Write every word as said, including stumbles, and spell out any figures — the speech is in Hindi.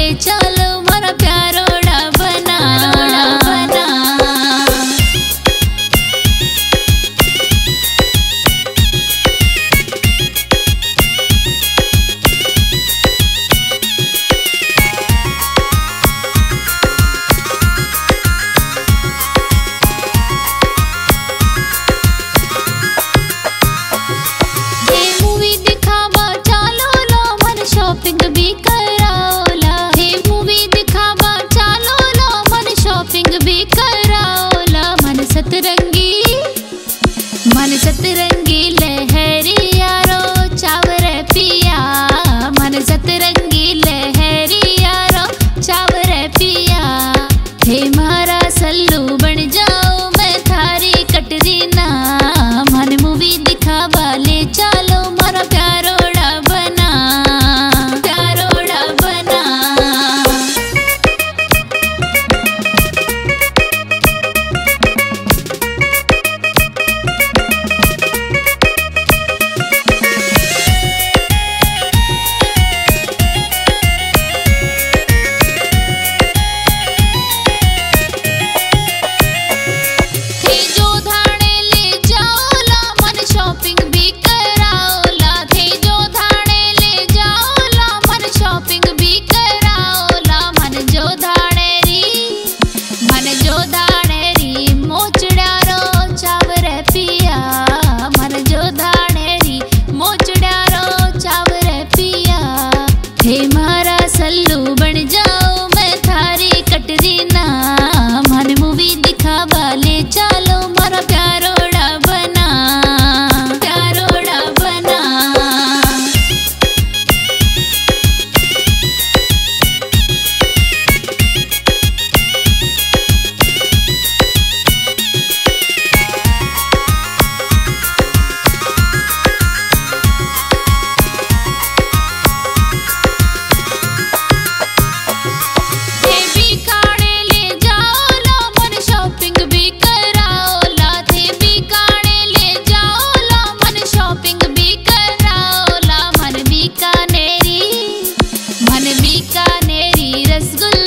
ले चलो मारा प्यारोड़ा बना बना। शॉपिंग भी कराओला, हे मूवी दिखावा चालो लो, मन शॉपिंग भी कराओला। मन सतरंगी मन सतरंगी लहरी यारो चावर पिया, मन सतरंगी लहरी यारो चावर पिया। हे मारा सल्लू बन जाओ मैं थारी कटरीना, मन मूवी दिखावा ले चालो मारा प्यारोड़ा बना। हे मारा सल्लू बन जाओ मैं थारी कटरीना, मन मूवी दिखावा ले चालो मारा प्यारोड़ा बना प्यारोड़ा बना। मन बीकानेरी रसगुल्ला